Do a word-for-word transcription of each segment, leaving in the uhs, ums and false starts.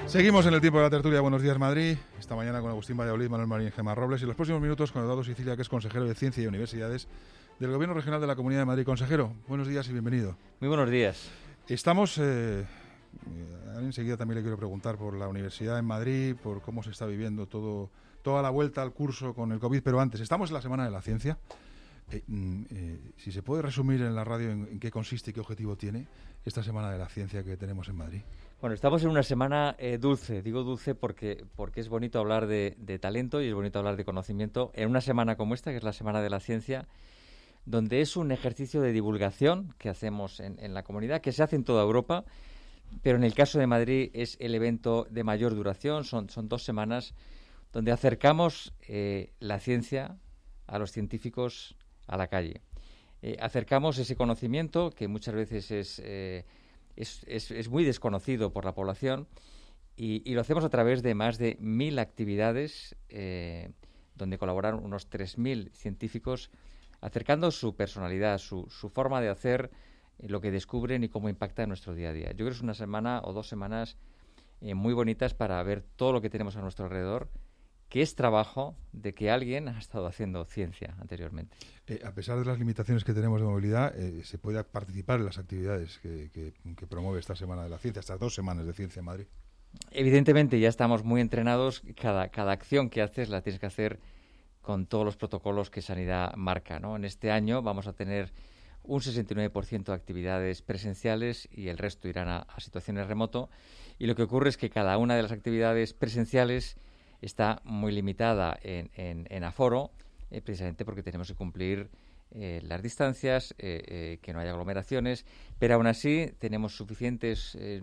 Seguimos en el tiempo de la tertulia. Buenos días, Madrid. Esta mañana con Agustín Valladolid, Manuel Marín, Gemma Robles, y los próximos minutos con Eduardo Sicilia, que es consejero de Ciencia y Universidades del Gobierno Regional de la Comunidad de Madrid. Consejero, buenos días y bienvenido. Muy buenos días. Estamos, eh, enseguida también le quiero preguntar por la universidad en Madrid, por cómo se está viviendo todo, toda la vuelta al curso con el COVID, pero antes, estamos en la Semana de la Ciencia. Eh, eh, si se puede resumir en la radio en, en qué consiste y qué objetivo tiene esta Semana de la Ciencia que tenemos en Madrid. Bueno, estamos en una semana eh, dulce. Digo dulce porque, porque es bonito hablar de, de talento y es bonito hablar de conocimiento en una semana como esta, que es la Semana de la Ciencia, donde es un ejercicio de divulgación que hacemos en, en la comunidad, que se hace en toda Europa, pero en el caso de Madrid es el evento de mayor duración. Son, son dos semanas donde acercamos eh, la ciencia a los científicos a la calle. Eh, acercamos ese conocimiento que muchas veces es... Eh, Es, es, es muy desconocido por la población y, y lo hacemos a través de más de mil actividades eh, donde colaboran unos tres mil científicos acercando su personalidad, su, su forma de hacer, eh, lo que descubren y cómo impacta en nuestro día a día. Yo creo que es una semana o dos semanas eh, muy bonitas para ver todo lo que tenemos a nuestro alrededor, que es trabajo de que alguien ha estado haciendo ciencia anteriormente. Eh, a pesar de las limitaciones que tenemos de movilidad, eh, se puede participar en las actividades que, que, que promueve esta Semana de la Ciencia, estas dos semanas de Ciencia en Madrid. Evidentemente ya estamos muy entrenados. Cada, cada acción que haces la tienes que hacer con todos los protocolos que Sanidad marca, ¿no? En este año vamos a tener un sesenta y nueve por ciento de actividades presenciales y el resto irán a, a situaciones remoto. Y lo que ocurre es que cada una de las actividades presenciales está muy limitada en, en, en aforo, eh, precisamente porque tenemos que cumplir eh, las distancias, eh, eh, que no haya aglomeraciones, pero aún así tenemos suficientes eh,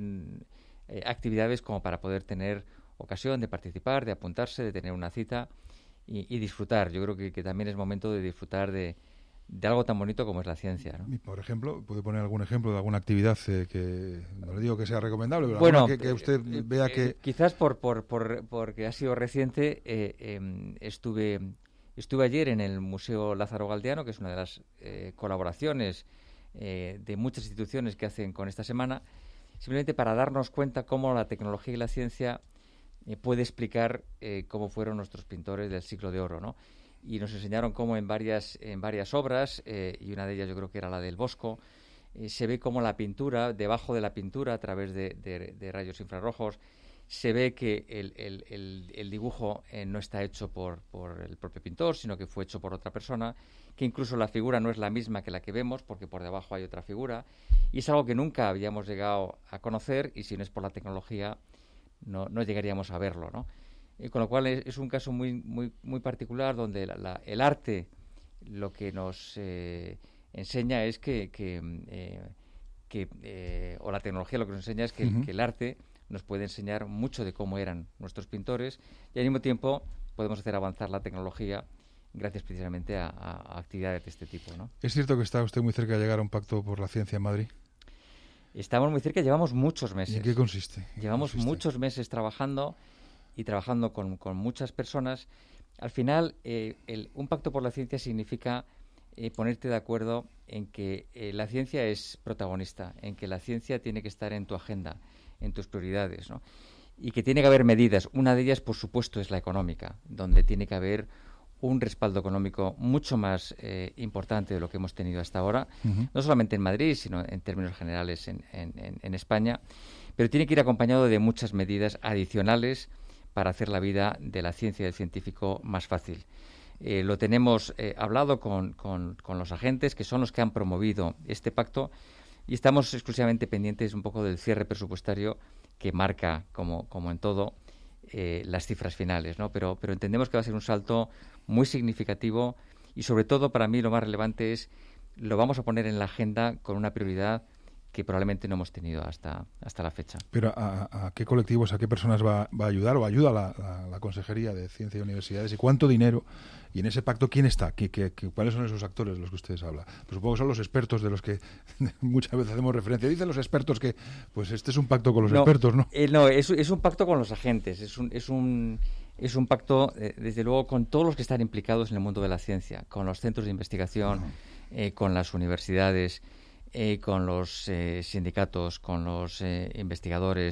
eh, actividades como para poder tener ocasión de participar, de apuntarse, de tener una cita y, y disfrutar. Yo creo que, que también es momento de disfrutar de, de algo tan bonito como es la ciencia, ¿no? Y por ejemplo, ¿puede poner algún ejemplo de alguna actividad eh, que, no le digo que sea recomendable, pero bueno, que, que usted eh, vea que... Eh, quizás por, por, por porque ha sido reciente, eh, eh, estuve, estuve ayer en el Museo Lázaro Galdiano, que es una de las eh, colaboraciones eh, de muchas instituciones que hacen con esta semana, simplemente para darnos cuenta cómo la tecnología y la ciencia eh, puede explicar eh, cómo fueron nuestros pintores del siglo de oro, ¿no? Y nos enseñaron cómo en varias, en varias obras, eh, y una de ellas yo creo que era la del Bosco, eh, se ve cómo la pintura, debajo de la pintura, a través de, de, de rayos infrarrojos, se ve que el, el, el, el dibujo eh, no está hecho por, por el propio pintor, sino que fue hecho por otra persona, que incluso la figura no es la misma que la que vemos, porque por debajo hay otra figura, y es algo que nunca habíamos llegado a conocer, y si no es por la tecnología, no, no llegaríamos a verlo, ¿no? Eh, con lo cual es, es un caso muy muy muy particular donde la, la, el arte lo que nos eh, enseña es que, que, eh, que eh, o la tecnología lo que nos enseña es que, uh-huh. que el arte nos puede enseñar mucho de cómo eran nuestros pintores y al mismo tiempo podemos hacer avanzar la tecnología gracias precisamente a, a, a actividades de este tipo, ¿no? ¿Es cierto que está usted muy cerca de llegar a un pacto por la ciencia en Madrid? Estamos muy cerca, llevamos muchos meses. ¿Y en qué consiste? ¿Qué llevamos consiste? muchos meses trabajando y trabajando con, con muchas personas. Al final, eh, el, un pacto por la ciencia significa eh, ponerte de acuerdo en que eh, la ciencia es protagonista, en que la ciencia tiene que estar en tu agenda, en tus prioridades, ¿no? Y que tiene que haber medidas. Una de ellas, por supuesto, es la económica, donde tiene que haber un respaldo económico mucho más eh, importante de lo que hemos tenido hasta ahora, uh-huh. no solamente en Madrid, sino en términos generales en, en, en España, pero tiene que ir acompañado de muchas medidas adicionales para hacer la vida de la ciencia y del científico más fácil. Eh, lo tenemos eh, hablado con, con, con los agentes, que son los que han promovido este pacto, y estamos exclusivamente pendientes un poco del cierre presupuestario que marca, como, como en todo, eh, las cifras finales, ¿no? Pero, pero entendemos que va a ser un salto muy significativo y, sobre todo, para mí lo más relevante es lo vamos a poner en la agenda con una prioridad que probablemente no hemos tenido hasta hasta la fecha. Pero ¿a, a qué colectivos, a qué personas va, va a ayudar o ayuda la, la, la Consejería de Ciencia y Universidades? ¿Y cuánto dinero? Y en ese pacto, ¿quién está? ¿Qué, qué, qué, ¿Cuáles son esos actores de los que ustedes hablan? Pues supongo que son los expertos de los que muchas veces hacemos referencia. Dicen los expertos que pues este es un pacto con los no, expertos, ¿no? Eh, no, es, es un pacto con los agentes. Es un, es un, es un pacto, eh, desde luego, con todos los que están implicados en el mundo de la ciencia, con los centros de investigación, uh-huh. eh, con las universidades, Eh, con los eh, sindicatos, con los eh, investigadores,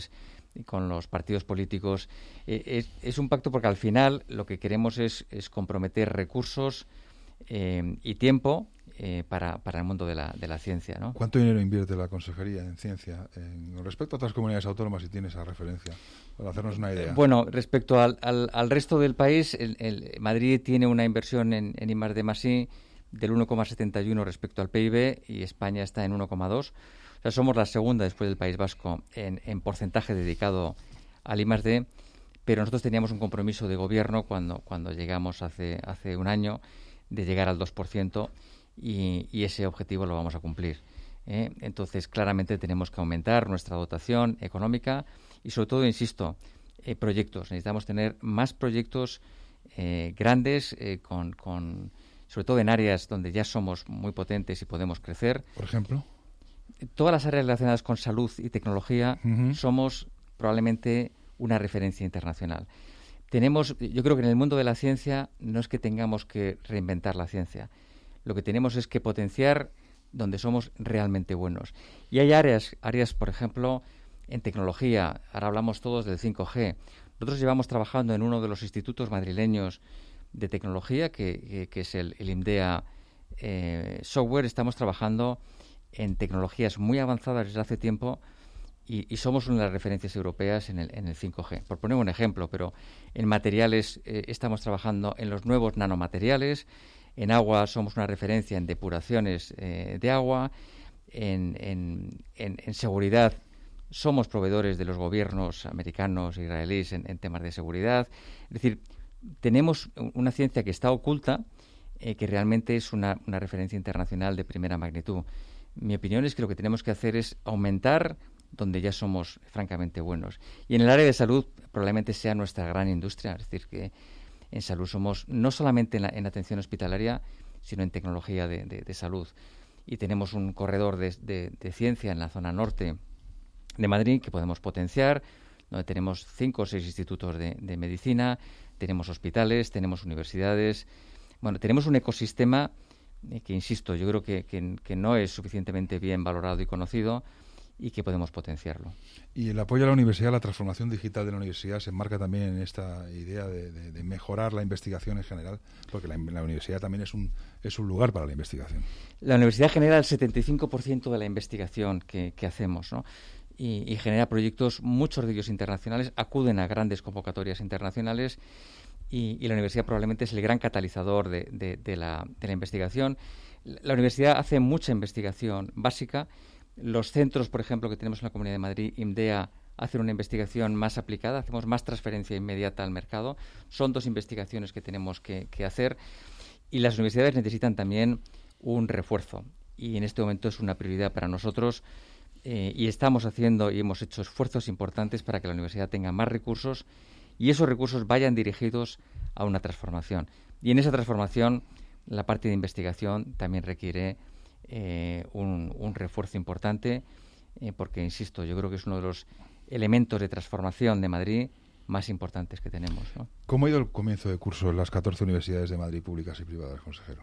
y con los partidos políticos. Eh, es, es un pacto porque al final lo que queremos es, es comprometer recursos eh, y tiempo eh, para, para el mundo de la, de la ciencia, ¿no? ¿Cuánto dinero invierte la Consejería en ciencia en, con respecto a otras comunidades autónomas, si tienes esa referencia, para hacernos una idea? Bueno, respecto al, al, al resto del país, el, el Madrid tiene una inversión en, en I más D más I del uno coma setenta y uno respecto al P I B y España está en uno coma dos. O sea, somos la segunda después del País Vasco en, en porcentaje dedicado al I más D, pero nosotros teníamos un compromiso de gobierno cuando, cuando llegamos hace, hace un año de llegar al dos por ciento y, y ese objetivo lo vamos a cumplir. ¿eh? Entonces, claramente tenemos que aumentar nuestra dotación económica y, sobre todo, insisto, eh, proyectos. Necesitamos tener más proyectos eh, grandes, eh, con, con, sobre todo en áreas donde ya somos muy potentes y podemos crecer. Por ejemplo, todas las áreas relacionadas con salud y tecnología uh-huh. somos probablemente una referencia internacional. Tenemos, yo creo que en el mundo de la ciencia no es que tengamos que reinventar la ciencia. Lo que tenemos es que potenciar donde somos realmente buenos. Y hay áreas, áreas, por ejemplo, en tecnología. Ahora hablamos todos del cinco G. Nosotros llevamos trabajando en uno de los institutos madrileños de tecnología, que, que, que es el, el IMDEA eh, Software. Estamos trabajando en tecnologías muy avanzadas desde hace tiempo y, y somos una de las referencias europeas en el, en el cinco G. Por poner un ejemplo, pero en materiales eh, estamos trabajando en los nuevos nanomateriales, en agua somos una referencia en depuraciones eh, de agua, en, en, en, en seguridad somos proveedores de los gobiernos americanos e israelíes en, en temas de seguridad. Es decir, tenemos una ciencia que está oculta, eh, que realmente es una, una referencia internacional de primera magnitud. Mi opinión es que lo que tenemos que hacer es aumentar donde ya somos francamente buenos. Y en el área de salud probablemente sea nuestra gran industria, es decir, que en salud somos no solamente en, la, en atención hospitalaria, sino en tecnología de, de, de salud. Y tenemos un corredor de, de, de ciencia en la zona norte de Madrid que podemos potenciar, donde tenemos cinco o seis institutos de, de medicina, tenemos hospitales, tenemos universidades. Bueno, tenemos un ecosistema eh, que, insisto, yo creo que, que, que no es suficientemente bien valorado y conocido y que podemos potenciarlo. Y el apoyo a la universidad, la transformación digital de la universidad se enmarca también en esta idea de, de, de mejorar la investigación en general, porque la, la universidad también es un, es un lugar para la investigación. La universidad genera el setenta y cinco por ciento de la investigación que, que hacemos, ¿no? Y, y genera proyectos, muchos de ellos internacionales, acuden a grandes convocatorias internacionales y, y la universidad probablemente es el gran catalizador de, de, de, la, de la investigación. La universidad hace mucha investigación básica. Los centros, por ejemplo, que tenemos en la Comunidad de Madrid, IMDEA, hacen una investigación más aplicada, hacemos más transferencia inmediata al mercado. Son dos investigaciones que tenemos que, que hacer y las universidades necesitan también un refuerzo y en este momento es una prioridad para nosotros eh, y estamos haciendo y hemos hecho esfuerzos importantes para que la universidad tenga más recursos y esos recursos vayan dirigidos a una transformación. Y en esa transformación la parte de investigación también requiere Eh, un, un refuerzo importante eh, porque, insisto, yo creo que es uno de los elementos de transformación de Madrid más importantes que tenemos, ¿no? ¿Cómo ha ido el comienzo de curso en las catorce universidades de Madrid, públicas y privadas, consejero?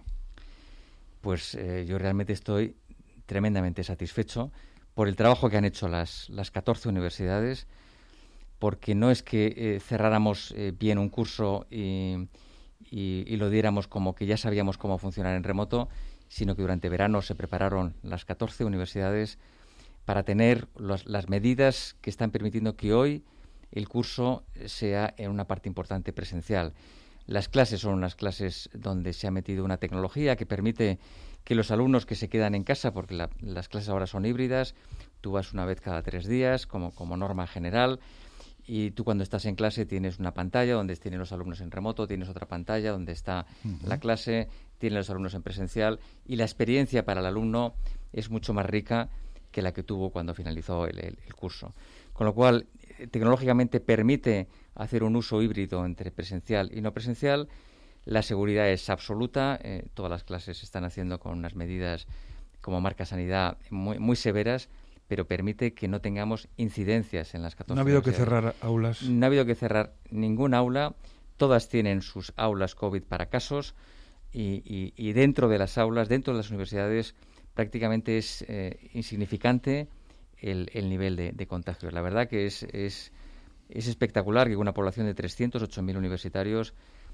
Pues eh, yo realmente estoy tremendamente satisfecho por el trabajo que han hecho las, las catorce universidades, porque no es que eh, cerráramos eh, bien un curso y, y, y lo diéramos como que ya sabíamos cómo funcionar en remoto, sino que durante verano se prepararon las catorce universidades para tener los, las medidas que están permitiendo que hoy el curso sea en una parte importante presencial. Las clases son unas clases donde se ha metido una tecnología que permite que los alumnos que se quedan en casa, porque la, las clases ahora son híbridas, tú vas una vez cada tres días como, como norma general, y tú cuando estás en clase tienes una pantalla donde tienen los alumnos en remoto, tienes otra pantalla donde está uh-huh. la clase, tienen los alumnos en presencial y la experiencia para el alumno es mucho más rica que la que tuvo cuando finalizó el, el, el curso. Con lo cual, eh, tecnológicamente permite hacer un uso híbrido entre presencial y no presencial. La seguridad es absoluta, eh, todas las clases se están haciendo con unas medidas como marca sanidad muy, muy severas, pero permite que no tengamos incidencias en las catorce. ¿No ha habido que cerrar aulas? No ha habido que cerrar ningún aula. Todas tienen sus aulas COVID para casos y, y, y dentro de las aulas, dentro de las universidades, prácticamente es eh, insignificante el, el nivel de, de contagio. La verdad que es, es Es espectacular que con una población de trescientos ocho mil universitarios,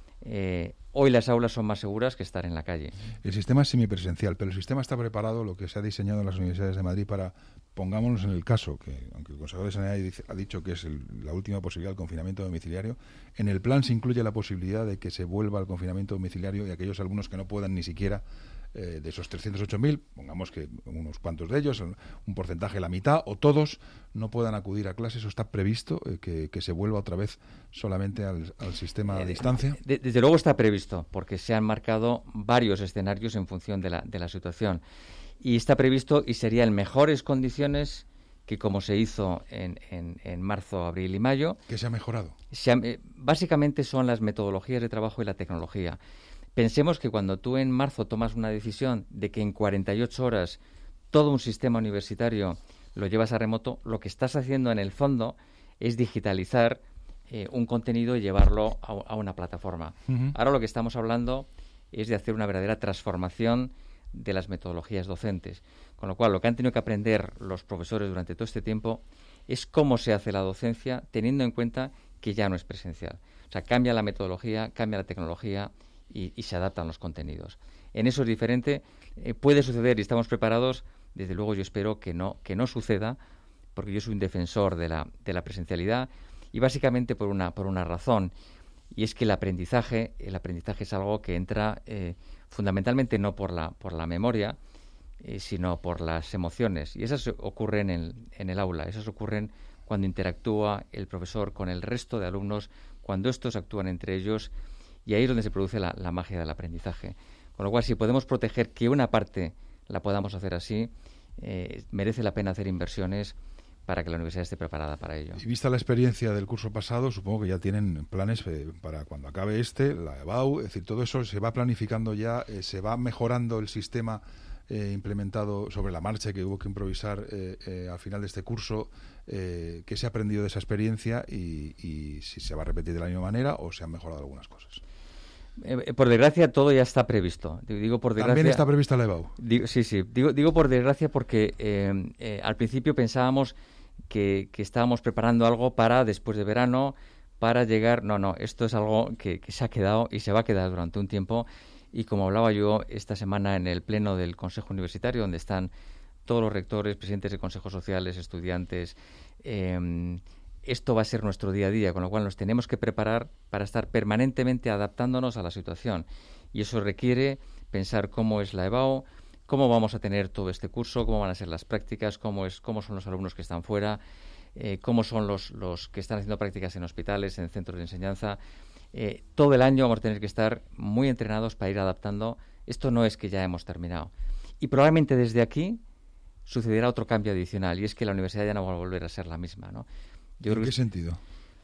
eh, hoy las aulas son más seguras que estar en la calle. El sistema es semipresencial, pero el sistema está preparado, lo que se ha diseñado en las universidades de Madrid, para, pongámonos en el caso, que aunque el Consejo de Sanidad dice, ha dicho que es el, la última posibilidad del confinamiento domiciliario, en el plan se incluye la posibilidad de que se vuelva al confinamiento domiciliario y aquellos alumnos que no puedan ni siquiera, eh, de esos trescientos ocho mil, pongamos que unos cuantos de ellos, un porcentaje, la mitad o todos, no puedan acudir a clases. ¿Eso está previsto, eh, que, que se vuelva otra vez solamente al, al sistema a Eh, distancia? de- desde luego está previsto, porque se han marcado varios escenarios en función de la, de la situación. Y está previsto y sería en mejores condiciones que como se hizo en, en, en marzo, abril y mayo. ¿Qué se ha mejorado? Se ha- eh, básicamente son las metodologías de trabajo y la tecnología. Pensemos que cuando tú en marzo tomas una decisión de que en cuarenta y ocho horas todo un sistema universitario lo llevas a remoto, lo que estás haciendo en el fondo es digitalizar eh, un contenido y llevarlo a, a una plataforma. Uh-huh. Ahora lo que estamos hablando es de hacer una verdadera transformación de las metodologías docentes. Con lo cual, lo que han tenido que aprender los profesores durante todo este tiempo es cómo se hace la docencia teniendo en cuenta que ya no es presencial. O sea, cambia la metodología, cambia la tecnología y, y se adaptan los contenidos. En eso es diferente. Eh, puede suceder y estamos preparados. Desde luego yo espero que no, que no suceda, porque yo soy un defensor de la, de la presencialidad y básicamente por una, por una razón. Y es que el aprendizaje, el aprendizaje es algo que entra eh, fundamentalmente no por la, por la memoria, eh, sino por las emociones. Y esas ocurren en, en el aula, esas ocurren cuando interactúa el profesor con el resto de alumnos, cuando estos actúan entre ellos, y ahí es donde se produce la, la magia del aprendizaje. Con lo cual, si podemos proteger que una parte la podamos hacer así, eh, merece la pena hacer inversiones para que la universidad esté preparada para ello. Y vista la experiencia del curso pasado, supongo que ya tienen planes eh, para cuando acabe este, la E B A U, es decir, todo eso se va planificando ya, eh, se va mejorando el sistema eh, implementado sobre la marcha que hubo que improvisar eh, eh, al final de este curso. Eh, ¿Qué se ha aprendido de esa experiencia y, y si se va a repetir de la misma manera o se han mejorado algunas cosas? Eh, por desgracia, todo ya está previsto. Digo por desgracia. También está prevista la E B A U. Digo, sí, sí. Digo, digo por desgracia porque eh, eh, al principio pensábamos que, que estábamos preparando algo para después de verano, para llegar. No, no, esto es algo que, que se ha quedado y se va a quedar durante un tiempo. Y como hablaba yo esta semana en el pleno del Consejo Universitario, donde están todos los rectores, presidentes de consejos sociales, estudiantes, eh, esto va a ser nuestro día a día, con lo cual nos tenemos que preparar para estar permanentemente adaptándonos a la situación. Y eso requiere pensar cómo es la E B A U, cómo vamos a tener todo este curso, cómo van a ser las prácticas, cómo es, cómo son los alumnos que están fuera, eh, cómo son los, los que están haciendo prácticas en hospitales, en centros de enseñanza. Eh, todo el año vamos a tener que estar muy entrenados para ir adaptando. Esto no es que ya hemos terminado. Y probablemente desde aquí sucederá otro cambio adicional, y es que la universidad ya no va a volver a ser la misma, ¿no? Yo ¿En creo qué que, sentido?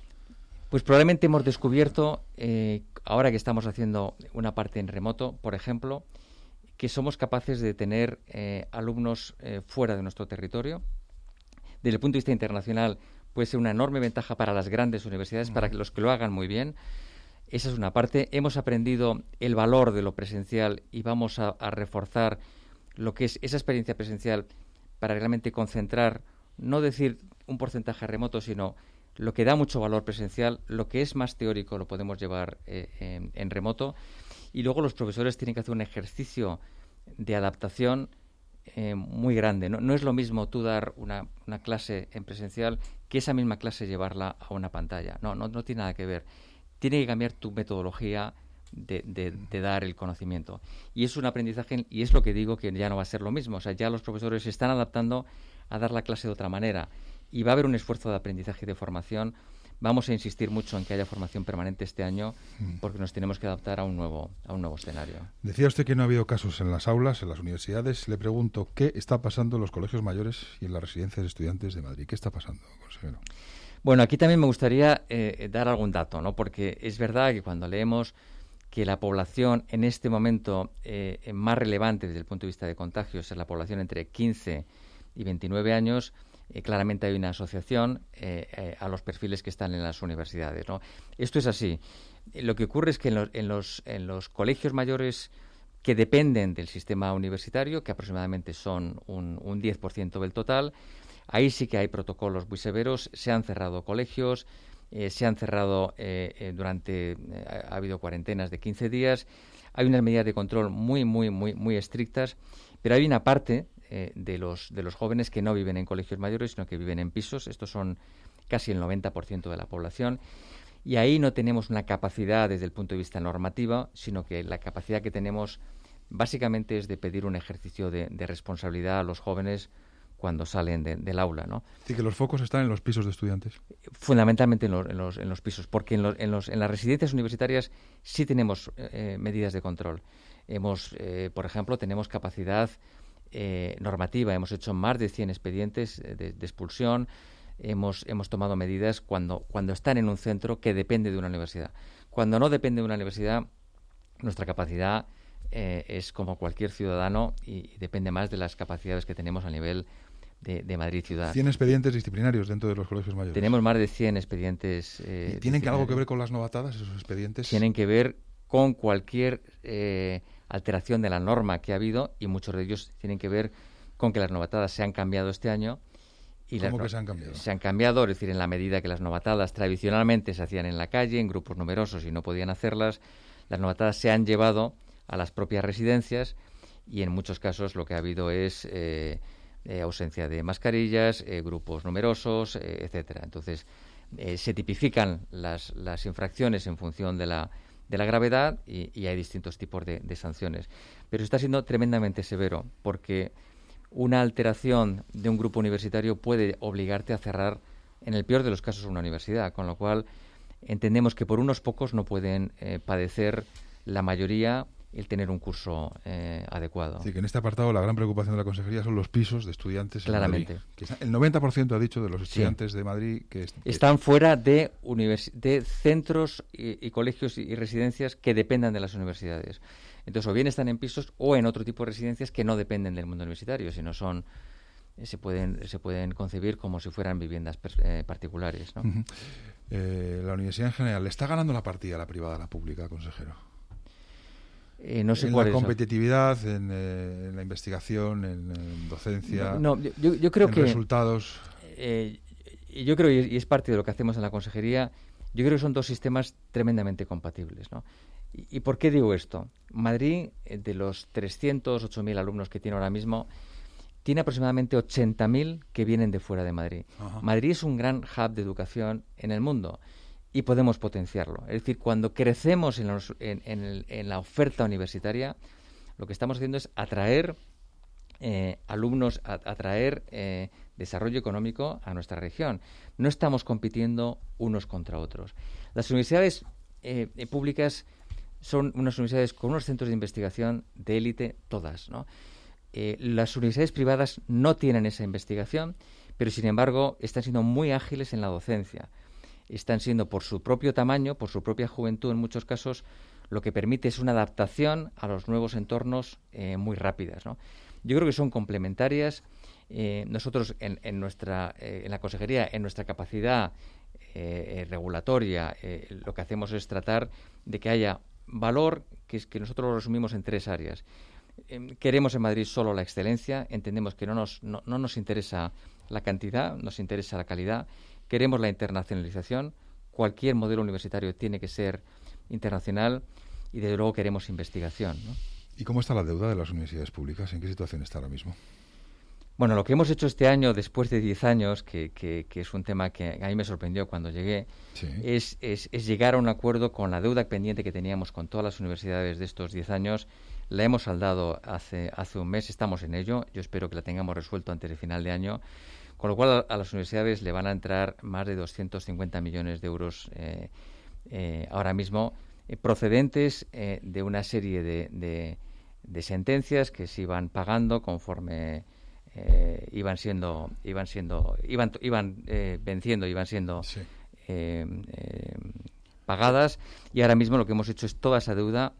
pues probablemente hemos descubierto, eh, ahora que estamos haciendo una parte en remoto, por ejemplo, que somos capaces de tener eh, alumnos eh, fuera de nuestro territorio. Desde el punto de vista internacional puede ser una enorme ventaja para las grandes universidades, uh-huh. para que los que lo hagan muy bien. Esa es una parte. Hemos aprendido el valor de lo presencial y vamos a, a reforzar lo que es esa experiencia presencial para realmente concentrar, no decir un porcentaje remoto, sino lo que da mucho valor presencial, lo que es más teórico lo podemos llevar eh, en, en remoto. Y luego los profesores tienen que hacer un ejercicio de adaptación eh, muy grande. No, no es lo mismo tú dar una, una clase en presencial que esa misma clase llevarla a una pantalla. No, no, no tiene nada que ver. Tiene que cambiar tu metodología de, de, de dar el conocimiento. Y es un aprendizaje, y es lo que digo, que ya no va a ser lo mismo. O sea, ya los profesores se están adaptando a dar la clase de otra manera. Y va a haber un esfuerzo de aprendizaje y de formación. Vamos a insistir mucho en que haya formación permanente este año, porque nos tenemos que adaptar a un nuevo a un nuevo escenario. Decía usted que no ha habido casos en las aulas, en las universidades. Le pregunto, ¿qué está pasando en los colegios mayores y en las residencias de estudiantes de Madrid? ¿Qué está pasando, consejero? Bueno, aquí también me gustaría eh, dar algún dato, ¿no? Porque es verdad que cuando leemos que la población en este momento eh, más relevante desde el punto de vista de contagios es la población entre quince y veintinueve años, Eh, claramente hay una asociación eh, eh, a los perfiles que están en las universidades, ¿no? Esto es así. Eh, lo que ocurre es que en los, en, los, en los colegios mayores que dependen del sistema universitario, que aproximadamente son un, un diez por ciento del total, ahí sí que hay protocolos muy severos, se han cerrado colegios, eh, se han cerrado eh, eh, durante, eh, ha habido cuarentenas de quince días, hay unas medidas de control muy, muy, muy, muy estrictas, pero hay una parte eh, de los de los jóvenes que no viven en colegios mayores, sino que viven en pisos. Estos son casi el noventa por ciento de la población. Y ahí no tenemos una capacidad desde el punto de vista normativo, sino que la capacidad que tenemos básicamente es de pedir un ejercicio de, de responsabilidad a los jóvenes cuando salen de, del aula, ¿no? Sí, que los focos están en los pisos de estudiantes. Fundamentalmente en los, en los, en los pisos, porque en, los, en, los, en las residencias universitarias sí tenemos eh, medidas de control. Hemos, eh, por ejemplo, tenemos capacidad eh, normativa. Hemos hecho más de cien expedientes de, de expulsión. Hemos, hemos tomado medidas cuando, cuando están en un centro que depende de una universidad. Cuando no depende de una universidad, nuestra capacidad eh, es como cualquier ciudadano y, y depende más de las capacidades que tenemos a nivel de, de Madrid ciudad. cien expedientes disciplinarios dentro de los colegios mayores. Tenemos más de cien expedientes. Eh, ¿Y tienen que algo que ver con las novatadas, esos expedientes? Tienen que ver con cualquier eh, alteración de la norma que ha habido, y muchos de ellos tienen que ver con que las novatadas se han cambiado este año. Y ¿Cómo las, que se han cambiado? Se han cambiado, es decir, en la medida que las novatadas tradicionalmente se hacían en la calle, en grupos numerosos y no podían hacerlas, las novatadas se han llevado a las propias residencias, y en muchos casos lo que ha habido es eh, eh, ausencia de mascarillas, eh, grupos numerosos, eh, etcétera. Entonces, eh, se tipifican las, las infracciones en función de la, de la gravedad y, y hay distintos tipos de, de sanciones. Pero está siendo tremendamente severo, porque una alteración de un grupo universitario puede obligarte a cerrar, en el peor de los casos, una universidad, con lo cual entendemos que por unos pocos no pueden eh, padecer la mayoría el tener un curso eh, adecuado. Sí, que en este apartado la gran preocupación de la Consejería son los pisos de estudiantes Claramente. en Madrid. Que está, el noventa por ciento ha dicho de los estudiantes sí. de Madrid que, est que están fuera de, univers de centros y, y colegios y, y residencias que dependan de las universidades. Entonces, o bien están en pisos o en otro tipo de residencias que no dependen del mundo universitario, sino son se pueden se pueden concebir como si fueran viviendas eh, particulares, ¿no? Uh-huh. eh, la universidad en general, ¿le está ganando la partida a la privada a la pública, consejero? Eh, no sé en cuál la es, competitividad, ¿no? en, eh, en la investigación, en, en docencia, no, no, yo, yo creo en que, resultados. Eh, yo creo, y es parte de lo que hacemos en la consejería, yo creo que son dos sistemas tremendamente compatibles, ¿no? ¿Y, y por qué digo esto? Madrid, de los trescientos ocho mil alumnos que tiene ahora mismo, tiene aproximadamente ochenta mil que vienen de fuera de Madrid. Ajá. Madrid es un gran hub de educación en el mundo y podemos potenciarlo. Es decir, cuando crecemos en, los, en, en, el, en la oferta universitaria, lo que estamos haciendo es atraer eh, alumnos, a, atraer eh, desarrollo económico a nuestra región. No estamos compitiendo unos contra otros. Las universidades eh, eh, públicas son unas universidades con unos centros de investigación de élite, todas, ¿no? Eh, las universidades privadas no tienen esa investigación, pero sin embargo están siendo muy ágiles en la docencia. Están siendo, por su propio tamaño, por su propia juventud en muchos casos, lo que permite es una adaptación a los nuevos entornos eh, muy rápidas, ¿no? Yo creo que son complementarias. Eh, nosotros en, en nuestra eh, en la consejería, en nuestra capacidad eh, regulatoria, eh, lo que hacemos es tratar de que haya valor, que es que nosotros lo resumimos en tres áreas. Eh, queremos en Madrid solo la excelencia, entendemos que no nos, no, no nos interesa la cantidad, nos interesa la calidad. Queremos la internacionalización, cualquier modelo universitario tiene que ser internacional y desde luego queremos investigación, ¿no? ¿Y cómo está la deuda de las universidades públicas? ¿En qué situación está ahora mismo? Bueno, lo que hemos hecho este año, después de diez años, que, que, que es un tema que a mí me sorprendió cuando llegué, sí. es, es, es llegar a un acuerdo con la deuda pendiente que teníamos con todas las universidades de estos diez años. La hemos saldado hace, hace un mes, estamos en ello. Yo espero que la tengamos resuelto antes de final de año. Con lo cual a, a las universidades le van a entrar más de doscientos cincuenta millones de euros eh, eh, ahora mismo, eh, procedentes eh, de una serie de, de, de sentencias que se iban pagando conforme eh, iban siendo iban siendo iban iban eh, venciendo, iban siendo sí. eh, eh, pagadas, y ahora mismo lo que hemos hecho es toda esa deuda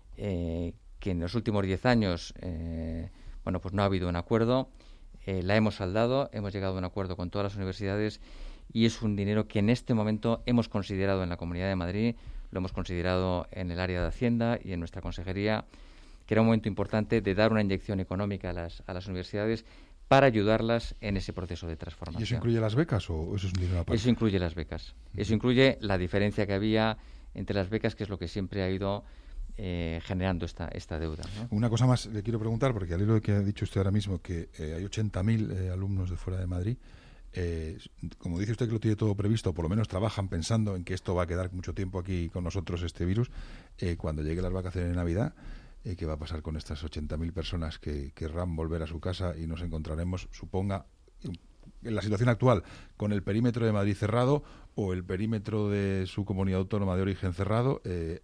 eh, que en los últimos diez años eh, bueno pues no ha habido un acuerdo. Eh, la hemos saldado, hemos llegado a un acuerdo con todas las universidades y es un dinero que en este momento hemos considerado en la Comunidad de Madrid, lo hemos considerado en el área de Hacienda y en nuestra consejería, que era un momento importante de dar una inyección económica a las, a las universidades para ayudarlas en ese proceso de transformación. ¿Y eso incluye las becas o eso es un dinero aparte? Eso incluye las becas. Uh-huh. Eso incluye la diferencia que había entre las becas, que es lo que siempre ha ido eh, generando esta, esta deuda, ¿no? Una cosa más le quiero preguntar, porque al hilo de que ha dicho usted ahora mismo que eh, hay ochenta mil eh, alumnos de fuera de Madrid, eh, como dice usted que lo tiene todo previsto, o por lo menos trabajan pensando en que esto va a quedar mucho tiempo aquí con nosotros, este virus, eh, cuando lleguen las vacaciones de Navidad, eh, ¿qué va a pasar con estas ochenta mil personas que querrán volver a su casa y nos encontraremos, suponga, en la situación actual, con el perímetro de Madrid cerrado o el perímetro de su comunidad autónoma de origen cerrado? Eh,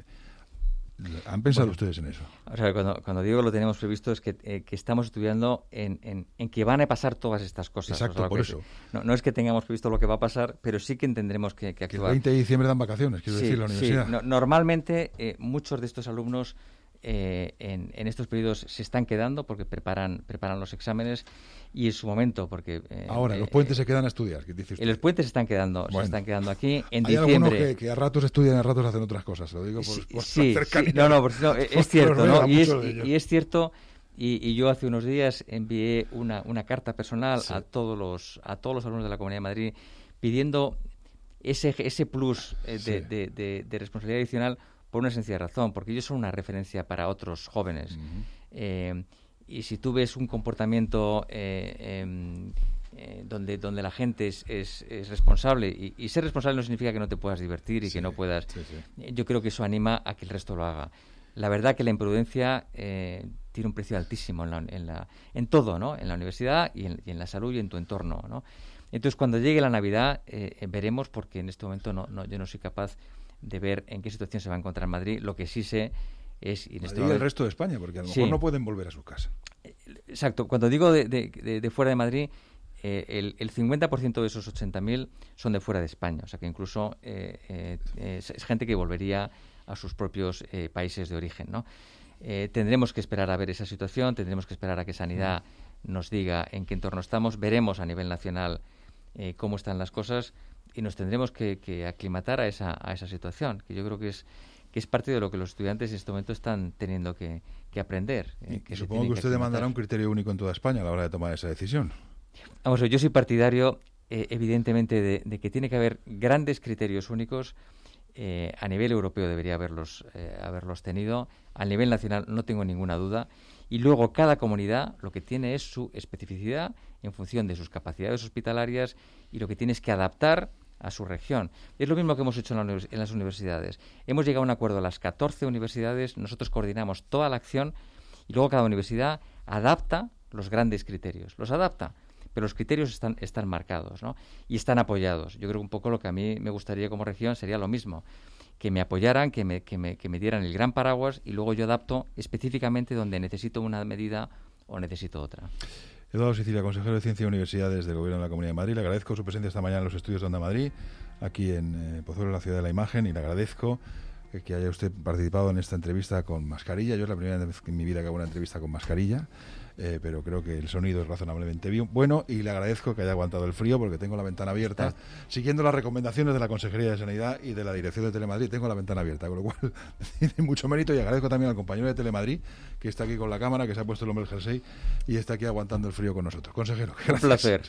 ¿Han pensado bueno, ustedes en eso? O sea, cuando, cuando digo lo tenemos previsto es que, eh, que estamos estudiando en, en, en que van a pasar todas estas cosas. Exacto, o sea, por que, eso. No, no es que tengamos previsto lo que va a pasar, pero sí que tendremos que, que actuar. Que el veinte de diciembre dan vacaciones, quiero sí, decir, la universidad. Sí. No, normalmente eh, muchos de estos alumnos eh, en, en estos periodos se están quedando porque preparan, preparan los exámenes y en su momento, porque... Eh, Ahora, eh, los puentes eh, se quedan a estudiar, ¿qué dice usted? Y los puentes se están quedando, bueno, se están quedando aquí. En hay diciembre... algunos que, que a ratos estudian y a ratos hacen otras cosas, lo digo por, sí, por sí, cercanía. Sí, no, no, por, no es cierto, ¿no? Y es, y, y es cierto, y, y yo hace unos días envié una, una carta personal sí. a todos los a todos los alumnos de la Comunidad de Madrid pidiendo ese, ese plus eh, de, sí. de, de, de responsabilidad adicional por una sencilla razón, porque ellos son una referencia para otros jóvenes. Uh-huh. eh, y si tú ves un comportamiento eh, eh, eh, donde donde la gente es, es, es responsable, y, y ser responsable no significa que no te puedas divertir y sí, que no puedas... Sí, sí. Yo creo que eso anima a que el resto lo haga. La verdad que la imprudencia eh, tiene un precio altísimo en, la, en, la, en todo, ¿no? En la universidad y en, y en la salud y en tu entorno, ¿no? Entonces, cuando llegue la Navidad, eh, veremos, porque en este momento no, no, yo no soy capaz de ver en qué situación se va a encontrar Madrid. Lo que sí sé es... Y en este momento, el resto de España, porque a lo mejor sí. no pueden volver a su casa. Exacto. Cuando digo de, de, de, de fuera de Madrid, eh, el, el cincuenta por ciento de esos ochenta mil son de fuera de España. O sea, que incluso eh, eh, es, es gente que volvería a sus propios eh, países de origen, ¿no? Eh, tendremos que esperar a ver esa situación, tendremos que esperar a que Sanidad nos diga en qué entorno estamos, veremos a nivel nacional eh, cómo están las cosas y nos tendremos que, que aclimatar a esa, a esa situación, que yo creo que es que es parte de lo que los estudiantes en este momento están teniendo que, que aprender. Eh, que supongo que usted que demandará un criterio único en toda España a la hora de tomar esa decisión. Vamos, yo soy partidario, eh, evidentemente, de, de que tiene que haber grandes criterios únicos. Eh, a nivel europeo debería haberlos, eh, haberlos tenido. A nivel nacional no tengo ninguna duda. Y luego cada comunidad lo que tiene es su especificidad en función de sus capacidades hospitalarias y lo que tiene es que adaptar a su región. Es lo mismo que hemos hecho en, la univers- en las universidades. Hemos llegado a un acuerdo a las catorce universidades, nosotros coordinamos toda la acción y luego cada universidad adapta los grandes criterios. Los adapta, pero los criterios están, están marcados, ¿no? Y están apoyados. Yo creo que un poco lo que a mí me gustaría como región sería lo mismo, que me apoyaran, que me, que me, que me dieran el gran paraguas y luego yo adapto específicamente donde necesito una medida o necesito otra. Eduardo Sicilia, consejero de Ciencia y Universidades del Gobierno de la Comunidad de Madrid. Le agradezco su presencia esta mañana en los estudios de Onda Madrid, aquí en eh, Pozuelo, la ciudad de la imagen, y le agradezco eh, que haya usted participado en esta entrevista con mascarilla. Yo es la primera vez en mi vida que hago una entrevista con mascarilla. Eh, pero creo que el sonido es razonablemente bien, bueno, y le agradezco que haya aguantado el frío porque tengo la ventana abierta, ah. siguiendo las recomendaciones de la Consejería de Sanidad y de la Dirección de Telemadrid. Tengo la ventana abierta, con lo cual tiene mucho mérito, y agradezco también al compañero de Telemadrid que está aquí con la cámara, que se ha puesto el hombre el jersey y está aquí aguantando el frío con nosotros. Consejero, gracias. Un placer.